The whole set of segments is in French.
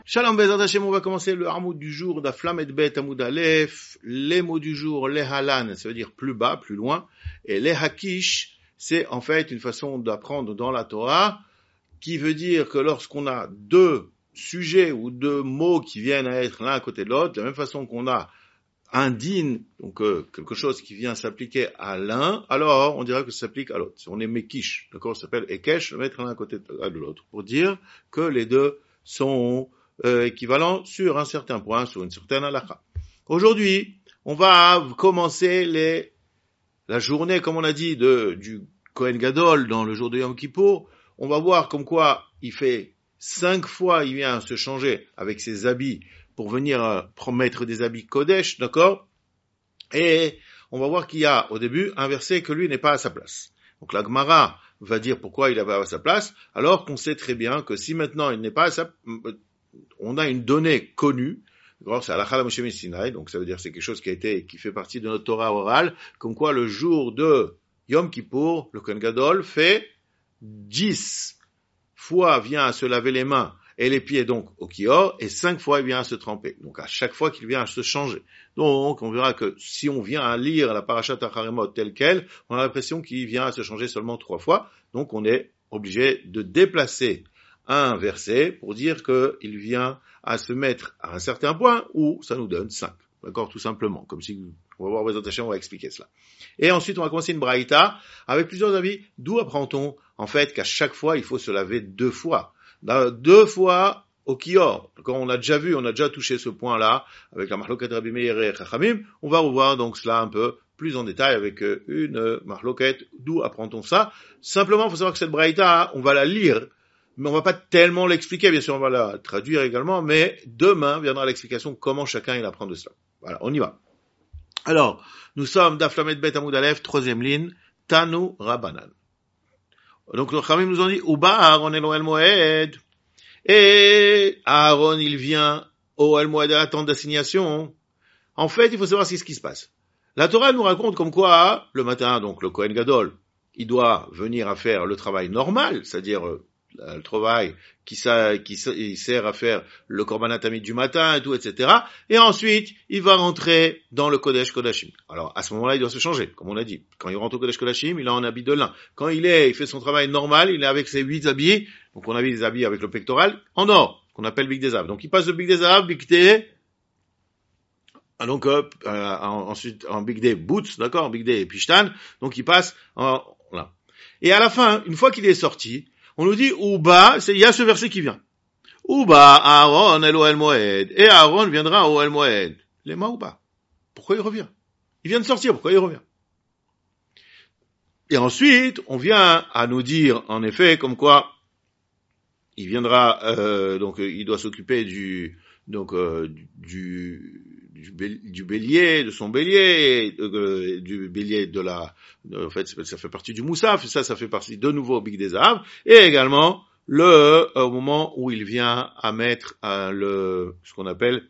Shalom Bezrat Hashem, on va commencer le Hamoud du jour d'Aflam et Bet Hamoud Aleph. Les mots du jour, les halan, ça veut dire plus bas, plus loin. Et les hakish, c'est en fait une façon d'apprendre dans la Torah qui veut dire que lorsqu'on a deux sujets ou deux mots qui viennent à être l'un à côté de l'autre, de la même façon qu'on a un din, donc quelque chose qui vient s'appliquer à l'un, alors on dira que ça s'applique à l'autre. Si on est mekish, d'accord, ça s'appelle ekesh, le mettre l'un à côté de l'autre, pour dire que les deux sont équivalent sur un certain point, sur une certaine halakha. Aujourd'hui, on va commencer la journée, comme on a dit, du Kohen Gadol dans le jour de Yom Kippour. On va voir comme quoi il fait 5 fois, il vient se changer avec ses habits pour venir mettre des habits Kodesh, d'accord? Et on va voir qu'il y a au début un verset que lui n'est pas à sa place. Donc la Gemara va dire pourquoi il n'est pas à sa place, alors qu'on sait très bien que si maintenant il n'est pas à sa on a une donnée connue, c'est Halakha la Moshe Sinai, donc ça veut dire que c'est quelque chose qui fait partie de notre Torah orale, comme quoi le jour de Yom Kippour, le Kohen Gadol fait 10 fois vient à se laver les mains et les pieds donc au kior, et 5 fois il vient à se tremper. Donc à chaque fois qu'il vient à se changer. Donc on verra que si on vient à lire la Parashat Acharemot telle qu'elle, on a l'impression qu'il vient à se changer seulement 3 fois, donc on est obligé de déplacer un verset pour dire qu'il vient à se mettre à un certain point où ça nous donne 5. D'accord, tout simplement. Comme si, on va voir Bezrat Hashem, on va expliquer cela. Et ensuite, on va commencer une braïta avec plusieurs avis. D'où apprend-on, en fait, qu'à chaque fois, il faut se laver 2 fois. 2 fois au kior. Quand on a déjà touché ce point-là, avec la Mahloket Rabbi Meir et Chachamim. On va revoir donc cela un peu plus en détail avec une Mahloket. D'où apprend-on ça? Simplement, il faut savoir que cette braïta, on va la lire, mais on va pas tellement l'expliquer, bien sûr on va la traduire également, mais demain viendra l'explication comment chacun il apprend de cela. Voilà, on y va. Alors, nous sommes d'Aflamet Bet Hamoud Aleph, 3e ligne, Tanu Rabbanan. Donc le Khamim nous ont dit, Uba Aaron Elohel Moed, et Aaron il vient au El Moed à la tente d'assignation. En fait, il faut savoir ce qui se passe. La Torah nous raconte comme quoi, le matin, donc le Kohen Gadol, il doit venir à faire le travail normal, c'est-à-dire le travail qui sert à faire le korban tamid du matin et tout, etc. Et ensuite, il va rentrer dans le Kodesh Kodashim. Alors, à ce moment-là, il doit se changer, comme on a dit. Quand il rentre au Kodesh Kodashim, il est en habit de lin. Quand il fait son travail normal, il est avec ses 8 habits. Donc, on a vu des habits avec le pectoral en or, qu'on appelle Big des Av. Donc, il passe de Big des Av, Big Day, donc, ensuite, en Big Day Boots, d'accord, Big Day Pishtan. Donc, il passe là. Et à la fin, une fois qu'il est sorti, on nous dit, Uba, il y a ce verset qui vient. Uba, Aaron, El Moed. Et Aaron viendra au El Moed. Les Uba. Pourquoi il revient? Il vient de sortir, pourquoi il revient? Et ensuite, on vient à nous dire, en effet, comme quoi, il viendra, donc, il doit s'occuper du bélier, de son bélier, du bélier en fait, ça fait partie du moussaf, ça fait partie de nouveau au Big des Av, et également, au moment où il vient à mettre, ce qu'on appelle,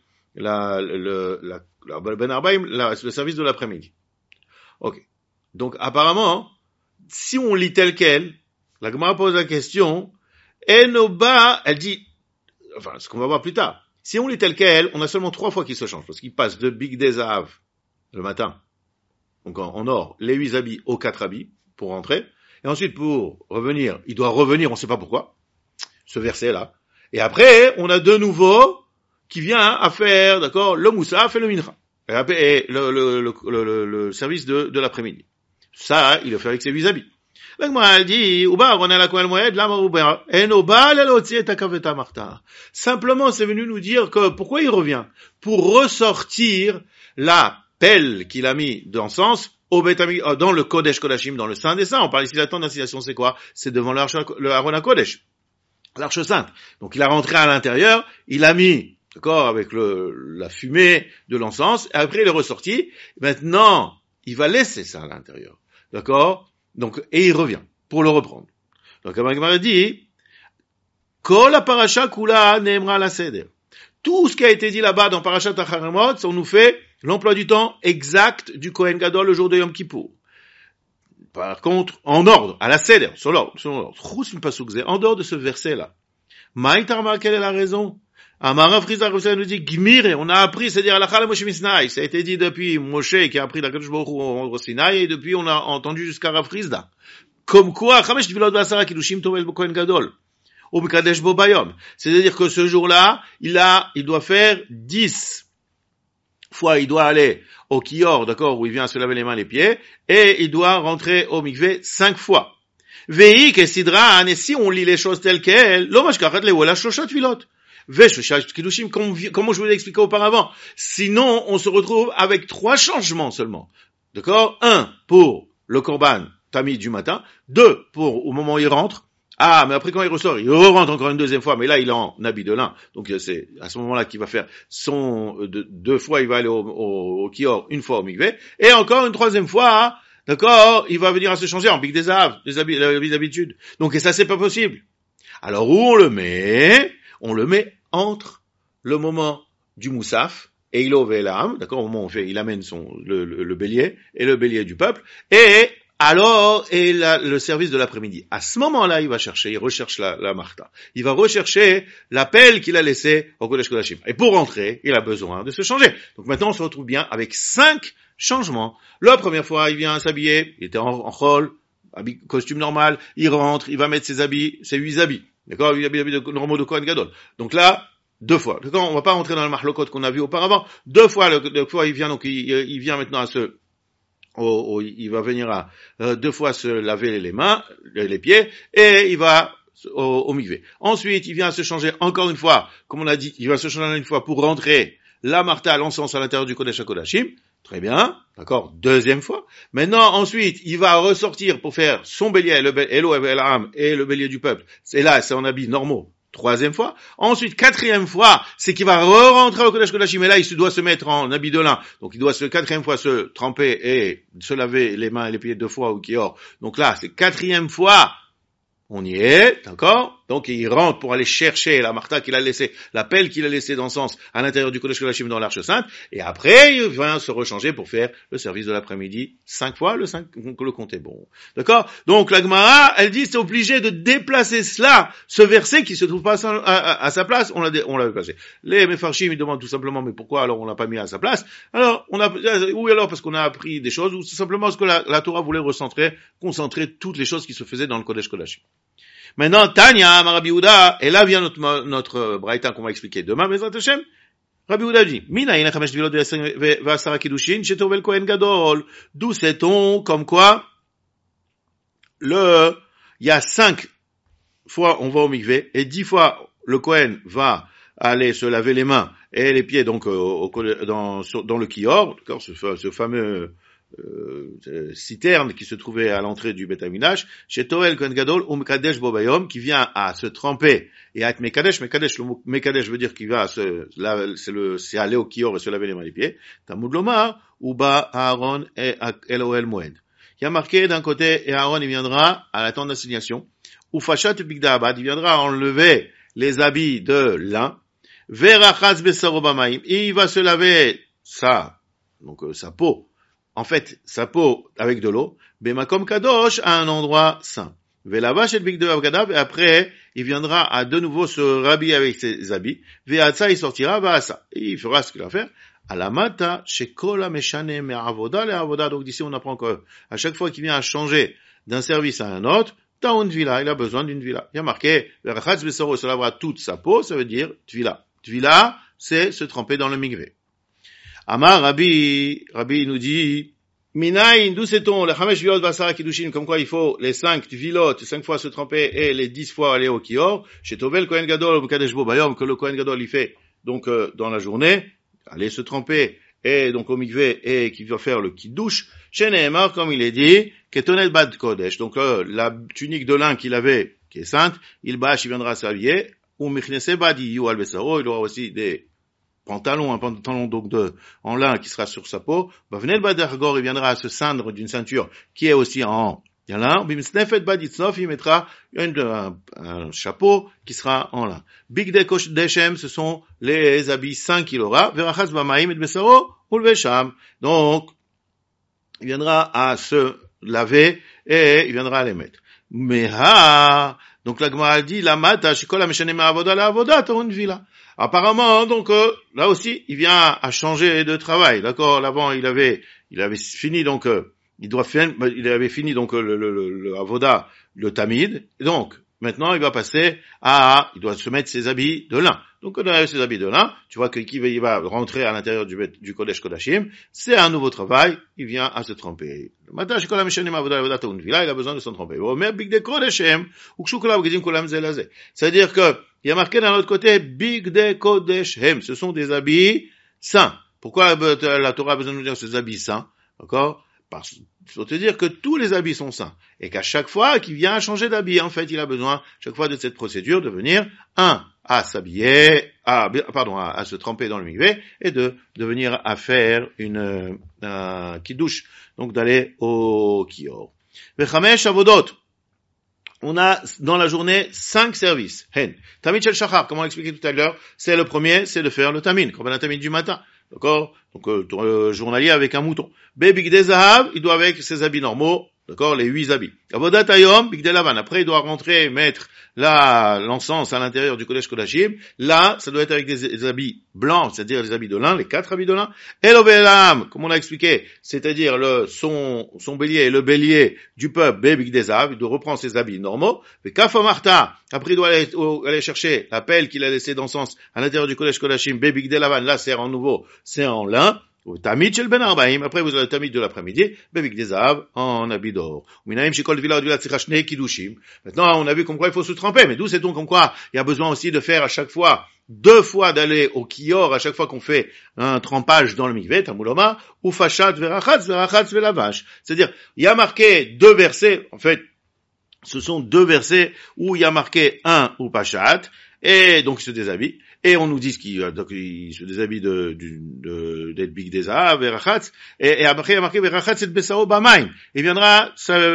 Ben Arbaim, le service de l'après-midi. Ok. Donc, apparemment, si on lit tel quel, la Gemara pose la question, Enoba, elle dit, enfin, ce qu'on va voir plus tard, si on lit tel quel, on a seulement 3 fois qu'il se change, parce qu'il passe de Big des Av, le matin, donc en or, les 8 habits aux 4 habits, pour rentrer, et ensuite pour revenir, il doit revenir, on ne sait pas pourquoi, ce verset-là, et après, on a de nouveau, qui vient à faire, d'accord, le moussaf et le mincha, et le service de l'après-midi. Ça, il le fait avec ses 8 habits. La Gemara dit, simplement, c'est venu nous dire que, pourquoi il revient? Pour ressortir la pelle qu'il a mis d'encens dans le Kodesh Kodashim, dans le Saint des Saints. On parle ici de la tente d'assignation, c'est quoi? C'est devant le Aaron HaKodesh, l'Arche Sainte. Donc il a rentré à l'intérieur, il a mis, d'accord, avec la fumée de l'encens, et après il est ressorti. Maintenant, il va laisser ça à l'intérieur. D'accord? Donc, et il revient, pour le reprendre. Donc, la Gemara dit, Kol parasha kula neemra la seder. Tout ce qui a été dit là-bas dans Parashat Acharemot, on nous fait l'emploi du temps exact du Kohen Gadol le jour de Yom Kippour. Par contre, en ordre, à la seder, sur l'ordre. En dehors de ce verset-là. Maïtarma, quelle est la raison? Amar Rav Chisda, Rav Chisda nous dit, Gmire, on a appris, c'est-à-dire, Halakha le Moshe Misnaï. Ça a été dit depuis Moshe qui a appris la Kadosh Baruch Hu au Sinaï, et depuis on a entendu jusqu'à Rav Chisda. Comme quoi, Chamesh Tvilot Vasara Kiddushim Tovel Bo Kohen Gadol. Ou Mekadesh Bo Bayom. C'est-à-dire que ce jour-là, il doit faire 10 fois, il doit aller au Kior, d'accord, où il vient se laver les mains, les pieds, et il doit rentrer au mikvé 5 fois. Veik et Sidran, et si on lit les choses telles quelles, l'omashkachat le wala shloshat tvilot. Veshoshat kiddushim, comme je vous l'ai expliqué auparavant. Sinon, on se retrouve avec 3 changements seulement. D'accord? 1 pour le korban tamid du matin, 2 pour au moment où il rentre. Ah, mais après quand il ressort, il rentre encore une deuxième fois, mais là il est en habit de lin. Donc c'est à ce moment-là qu'il va faire son 2 fois, il va aller au kior, 1 fois au mikvé, et encore une 3e fois, d'accord, il va venir à se changer en big des aves, des habits d'habitude. Donc et ça c'est pas possible. Alors où on le met? On le met entre le moment du moussaf et il ouvre l'âme, d'accord, au moment où il amène le bélier et le bélier du peuple, et le service de l'après-midi. À ce moment-là, il recherche la Martha. Il va rechercher l'appel qu'il a laissé au Kodesh Kodashim. Et pour rentrer, il a besoin de se changer. Donc maintenant, on se retrouve bien avec 5 changements. La première fois, il vient s'habiller, il était en chol, costume normal, il rentre, il va mettre ses 8 habits. D'accord? 8 habits normaux de Kohen Gadol. Donc là, 2 fois. D'accord? On va pas rentrer dans le marlokot qu'on a vu auparavant. 2 fois, il vient, donc il vient maintenant il va venir à 2 fois se laver les mains, les pieds, et il va au mikvé. Ensuite, il vient se changer encore une fois, comme on a dit, il va se changer une fois pour rentrer la martha, l'encens à l'intérieur du Kodesh HaKodashim. Très bien, d'accord, 2e fois. Maintenant, ensuite, il va ressortir pour faire son bélier, Elo Elam et le bélier du peuple. C'est là, c'est en habits normaux. 3e fois. Ensuite, 4e fois, c'est qu'il va re-rentrer au Kodesh Kodashim, et là, il doit se mettre en habit de lin. Donc, il doit 4e fois se tremper et se laver les mains et les pieds 2 fois au kior. Donc là, c'est 4e fois. On y est, d'accord? Donc, il rentre pour aller chercher la martha qu'il a laissée, l'appel qu'il a laissé d'encens à l'intérieur du Kodesh Kodashim dans l'Arche Sainte, et après, il vient se rechanger pour faire le service de l'après-midi 5 fois, le compte est bon. D'accord? Donc, la Gemara, elle dit, c'est obligé de déplacer ce verset qui se trouve pas à sa place, on l'a placé. Les Mefarshim, ils demandent tout simplement, mais pourquoi alors on l'a pas mis à sa place? Alors, oui alors parce qu'on a appris des choses, ou tout simplement parce que la Torah voulait concentrer toutes les choses qui se faisaient dans le Kodesh Kodashim. Maintenant, Tanya, Rabbi Yehuda, et là vient notre braïta qu'on va expliquer demain, Bezrat Hashem. Rabbi Yehuda dit, Mina ina chamesh tvilot ve'asara kiddushin shetovel kohen gadol. D'où sait-on, comme quoi, il y a 5 fois on va au mikvé, et 10 fois le kohen va aller se laver les mains et les pieds, donc, dans le kior, d'accord, ce fameux, citerne qui se trouvait à l'entrée du Beth Amikdash, chez Toel Kohen Gadol ou Mekadesh Bobayom, qui vient à se tremper et à être Mekadesh. Mekadesh veut dire qu'il va c'est aller au Kior et se laver les mains et les pieds. Talmud Lomar, Uba Aaron et Elohel Moed. Il y a marqué d'un côté, et Aaron il viendra à la tente d'assignation, ou Fashat Bigda Abad, il viendra enlever les habits de lin, Verachaz Besaro Bamaim, et il va se laver sa peau, en fait, sa peau avec de l'eau, Bemakom Kadosh, à un endroit saint. Velavash et Bigde Avgadav, et après, il viendra à de nouveau se rhabiller avec ses habits. Veatsa, il sortira, Vaasa. Et il fera ce qu'il va faire. Alamata, Shekola Meshane Me'avoda le Avoda. Donc d'ici, on apprend que à chaque fois qu'il vient à changer d'un service à un autre, Taoun Tvila, il a besoin d'une Tvila. Il y a marqué, Verachatz Besoro, se lavera toute sa peau, ça veut dire Tvila. Tvila, c'est se tremper dans le mikvé. Amar Rabbi nous dit, Minaïn, d'où sait-on, le Chamesh Vilot Vasara Kiddushin, comme quoi il faut les 5 Vilot, 5 fois se tremper et les 10 fois aller au Kior, chez Tovel Kohen Gadol, Kadesh Bo Bayom, que le Kohen Gadol il fait, donc, dans la journée, aller se tremper, et donc au mikvé, et qui va faire le Kiddush, chez Nehemar, comme il est dit, Ketonet Bad Kodesh, donc, la tunique de lin qu'il avait, qui est sainte, il viendra s'habiller, ou Michnese Badi Yu Al Besaro, il aura aussi un pantalon donc en lin qui sera sur sa peau. Venez le Badargor, il viendra à se ceindre d'une ceinture qui est aussi en lin. Bimsnefet Baditsnov, il mettra un chapeau qui sera en lin. Big Deshem, ce sont les habits saints qu'il aura. Verachaz Bamaim et Besaro, Ulvesham. Donc, il viendra à se laver et il viendra à les mettre. Meha, donc la Gemara dit, la mata, shikola meshane ma'avoda la avoda, t'as une villa. Apparemment, donc, là aussi, il vient à changer de travail. D'accord? L'avant, il avait fini, donc, il avait fini, donc, le avoda, le tamid. Et donc, maintenant, il va passer il doit se mettre ses habits de lin. Donc, quand on a ses habits de lin, tu vois il va rentrer à l'intérieur du Kodesh Kodashim. C'est un nouveau travail. Il vient à se tremper. Maintenant, il a besoin de se tremper. C'est-à-dire que, il y a marqué d'un autre côté, Bigde Kodeshem. Ce sont des habits saints. Pourquoi la Torah a besoin de nous dire ces habits saints? D'accord? Parce qu'il faut te dire que tous les habits sont saints. Et qu'à chaque fois qu'il vient à changer d'habit, en fait, il a besoin, chaque fois de cette procédure, de venir, à s'habiller, à se tremper dans le mikvé, et de venir à faire une kiddush. Donc d'aller au kior. Vechamesh avodot. On a dans la journée 5 services. Tamid shel shachar, comme on l'a expliqué tout à l'heure, c'est le premier, c'est de faire le tamin, comme un tamin du matin. D'accord? Donc journalier avec un mouton. Bigde zahav, il doit avec ses habits normaux, d'accord, les 8 habits. Avodat hayom, bigde lavan. Après il doit rentrer et mettre l'encens à l'intérieur du Kodesh Kodashim. Là, ça doit être avec des habits blancs, c'est-à-dire les habits de lin, les 4 habits de lin. Elovelam, comme on l'a expliqué, c'est-à-dire son bélier et le bélier du peuple, bigde zahav, il doit reprendre ses habits normaux. Kafamarta, après il doit aller chercher la pelle qu'il a laissée d'encens à l'intérieur du Kodesh Kodashim, bigde lavan, là c'est en nouveau, c'est en lin. Tamid shel ben arbaim, après vous avez le tamid de l'après-midi, bevik des zahav, en habit d'or. Minaim shekol vila odvila tzricha shnei kiddushim. Maintenant, on a vu comme quoi il faut se tremper, mais d'où sait-on comme quoi il y a besoin aussi de faire à chaque fois, 2 fois d'aller au kior, à chaque fois qu'on fait un trempage dans le mikvé, tamuloma, ou fashat verachatz velavash. C'est-à-dire, il y a marqué 2 versets, en fait, ce sont 2 versets où il y a marqué un ou pashat, et donc il se déshabille. Et on nous dit qu'il se déshabille d'être big des zahav, verachatz, et après il y a marqué verachatz et besao bamaim. Il viendra,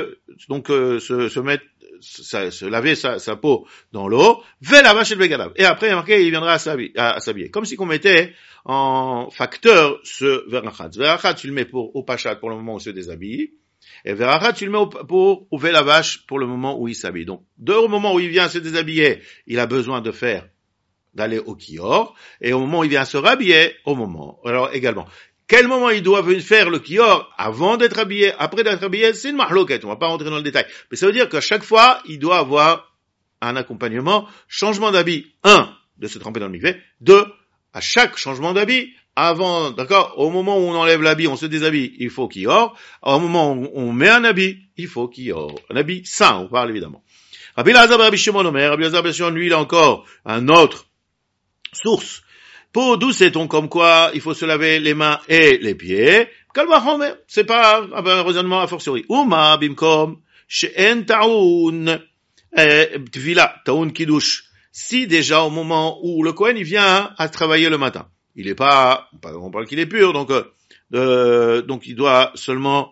se laver sa peau dans l'eau, velavash et begadav. Et après il y a marqué, il viendra à s'habiller. Comme si qu'on mettait en facteur ce verachatz. Verachatz, tu le mets au pachat pour le moment où il se déshabille. Et verachatz, tu le mets au velavash pour le moment où il s'habille. Donc, au moment où il vient se déshabiller, il a besoin d'aller au kior, et au moment où il vient se rhabiller, alors également. Quel moment il doit faire le kior avant d'être habillé, après d'être habillé, c'est une mahloket, on va pas rentrer dans le détail. Mais ça veut dire qu'à chaque fois, il doit avoir un accompagnement, changement d'habit, 1, de se tremper dans le mikvé, 2, à chaque changement d'habit, avant, d'accord, au moment où on enlève l'habit, on se déshabille, il faut kior, au moment où on met un habit, il faut kior. Un habit sain, on parle évidemment. Rabbi Elazar Rabbi Shimon Omer, Rabbi Elazar Rabbi Shimon, lui, il a encore un autre source. Pour d'où sait-on comme quoi il faut se laver les mains et les pieds? Kalvachomer, c'est pas un raisonnement a fortiori. Uma bimkom she'en ta'un tvila ta'un kiddush. Si déjà au moment où le Kohen il vient à travailler le matin, il est pas, on parle qu'il est pur, donc il doit seulement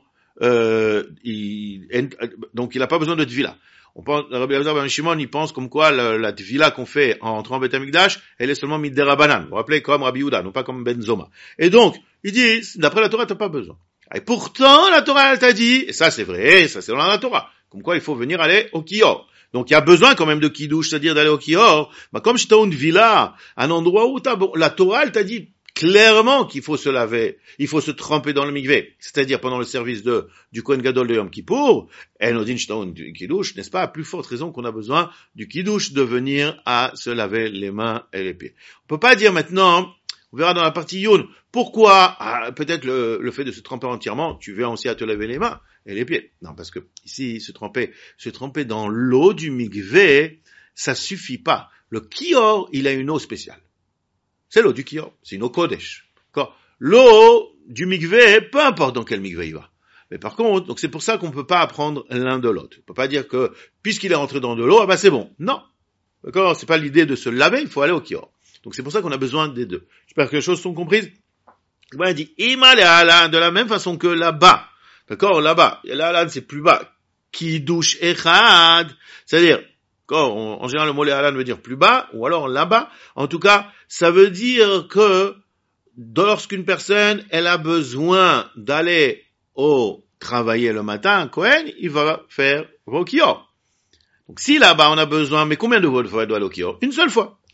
donc il a pas besoin de tvila. On pense, Rabbi Elazar ben Shimon, il pense comme quoi la tvila qu'on fait en entrant en Beth Amikdash, elle est seulement mid'derabanan. Vous vous rappelez, comme Rabbi Yehuda, non pas comme Ben Zoma. Et donc, il dit, d'après la Torah, t'as pas besoin. Et pourtant, la Torah, elle t'a dit, et ça c'est vrai, ça c'est dans la Torah, comme quoi il faut venir aller au kior. Donc il y a besoin quand même de kiddush, c'est-à-dire d'aller au kior. Bah, comme si t'as une villa, un endroit où la Torah, elle t'a dit clairement qu'il faut se laver, il faut se tremper dans le mikvé, c'est-à-dire pendant le service du Kohen Gadol de Yom Kippour, Enodin Shtaon du kiddush, n'est-ce pas, à plus forte raison qu'on a besoin du kiddush de venir à se laver les mains et les pieds. On peut pas dire maintenant, on verra dans la partie Youn, pourquoi, peut-être le fait de se tremper entièrement, tu viens aussi à te laver les mains et les pieds. Non, parce que ici, se tremper dans l'eau du mikvé, ça suffit pas. Le kior, il a une eau spéciale. C'est l'eau du kior, c'est une eau kodesh. L'eau du mikvé, peu importe dans quel mikvé il va. Mais par contre, donc c'est pour ça qu'on peut pas apprendre l'un de l'autre. On peut pas dire que, puisqu'il est rentré dans de l'eau, c'est bon. Non. D'accord? C'est pas l'idée de se laver, il faut aller au kior. Donc c'est pour ça qu'on a besoin des deux. J'espère que les choses sont comprises. Il dit, de la même façon que là-bas. D'accord? Là-bas. Là, c'est plus bas. Kiddush echad. C'est-à-dire, en général, le mot léhalan veut dire plus bas, ou alors là-bas. En tout cas, ça veut dire que lorsqu'une personne, elle a besoin d'aller travailler le matin, Kohen, il va faire au kior. Donc si là-bas on a besoin, mais combien de fois doit aller au kior? Une seule fois.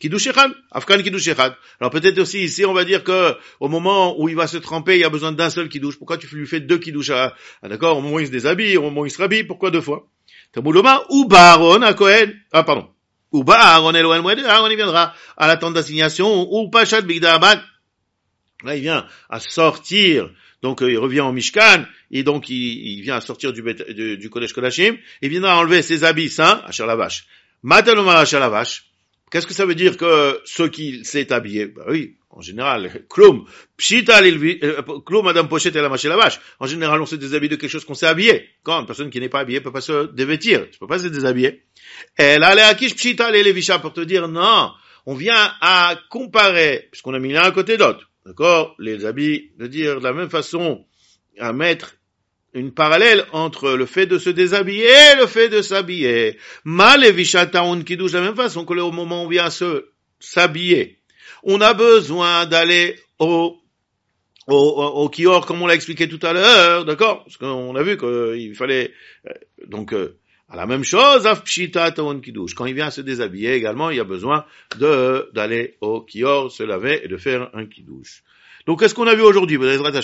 Kiddush Echad, Afkan Kiddush Echad. Alors peut-être aussi ici, on va dire que au moment où il va se tremper, il y a besoin d'un seul Kiddush. Pourquoi tu lui fais deux Kiddush? D'accord, au moment où il se déshabille, au moment où il se rhabille, pourquoi deux fois? Tabouloma, ou Aaron à Kohen. Pardon. Ou Aaron Elohel Moed, Aaron il viendra à la tente d'assignation, ou Pachat Bigda Abad. Là, il vient à sortir. Donc, il revient au Mishkan, et donc, il vient à sortir du Kodesh Kodashim, il viendra enlever ses habits saints, Asher la vache. Matalomar Asher la vache. Qu'est-ce que ça veut dire que ceux qui s'est habillé? Bah oui, en général, Klum, Pshita, Klum, Madame Pochette et la mâche et la vache. En général, on se déshabille de quelque chose qu'on s'est habillé. Quand une personne qui n'est pas habillée peut pas se dévêtir, tu peux pas se déshabiller. Et là, les Akish, Pshita, les Levisha, pour te dire, non, on vient à comparer, puisqu'on a mis l'un à côté d'autre. D'accord? Les habits, de dire de la même façon, à mettre une parallèle entre le fait de se déshabiller et le fait de s'habiller. Mal et Vishataun Kiddush, de la même façon que au moment où on vient s'habiller, on a besoin d'aller au kior, comme on l'a expliqué tout à l'heure, d'accord? Parce qu'on a vu qu'il fallait, à la même chose, Afpshita Taun Kiddush. Quand il vient se déshabiller également, il y a besoin d'aller au kior, se laver et de faire un Kiddush. Donc, qu'est-ce qu'on a vu aujourd'hui?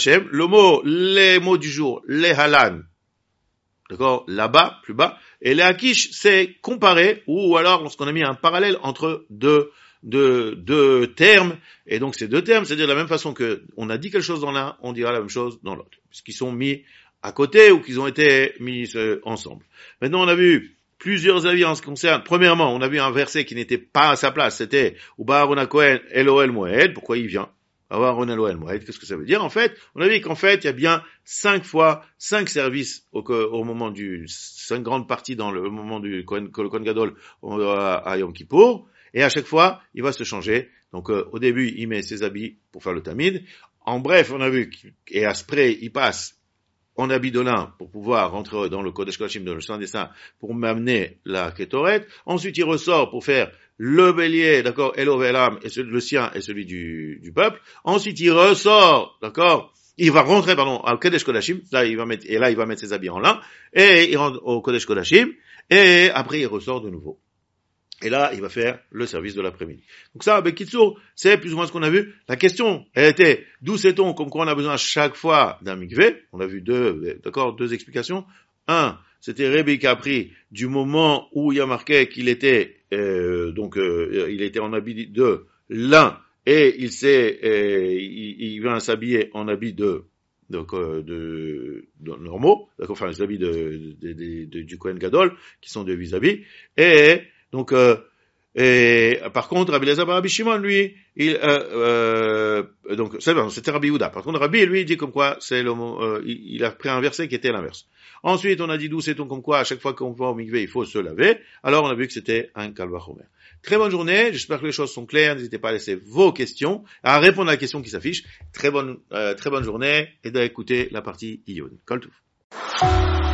Les mots du jour, les halan. D'accord? Là-bas, plus bas. Et les akish, c'est comparé, ou alors lorsqu'on a mis un parallèle entre deux termes. Et donc, ces deux termes, c'est-à-dire de la même façon que on a dit quelque chose dans l'un, on dira la même chose dans l'autre. Puisqu'ils sont mis à côté ou qu'ils ont été mis ensemble. Maintenant, on a vu plusieurs avis en ce qui concerne. Premièrement, on a vu un verset qui n'était pas à sa place. C'était Uba Aaron Kohen Elohel Moed. Pourquoi il vient? Aaron Elohel Moed. Qu'est-ce que ça veut dire? En fait, on a vu qu'en fait, il y a bien 5 services au moment 5 grandes parties dans le moment du Kohen Gadol à Yom Kippour. Et à chaque fois, il va se changer. Donc, au début, il met ses habits pour faire le tamid. En bref, on a vu et après, il passe en habit de lin pour pouvoir rentrer dans le Kodesh Kodashim de le Saint des Saints pour m'amener la Ketoret. Ensuite, il ressort pour faire le bélier, d'accord, Elovelam, et le sien et celui du peuple. Ensuite, il ressort, d'accord, il va rentrer, au Kodesh Kodashim. Là, il va mettre ses habits en lin et il rentre au Kodesh Kodashim et après, il ressort de nouveau. Et là, il va faire le service de l'après-midi. Donc ça, Bekitsour, c'est plus ou moins ce qu'on a vu. La question, elle était, d'où sait-on, comme quoi on a besoin à chaque fois d'un mikvé? On a vu deux explications. Un, c'était Rebbe qui a pris du moment où il y a marqué qu'il était, il était en habit de lin, et il vient s'habiller en habit normaux, d'accord, enfin, les habits du Kohen Gadol, qui sont de vis-à-vis, et par contre, Rabbi Elazar Rabbi Shimon, lui, c'était Rabbi Yehuda. Par contre, Rabbi, lui, il dit comme quoi, il a pris un verset qui était l'inverse. Ensuite, on a dit d'où sait-on comme quoi, à chaque fois qu'on va au mikvé, il faut se laver. Alors, on a vu que c'était un Kal Vachomer. Très bonne journée. J'espère que les choses sont claires. N'hésitez pas à laisser vos questions, à répondre à la question qui s'affiche. Très bonne journée et d'écouter la partie Iyun. Kol Tov.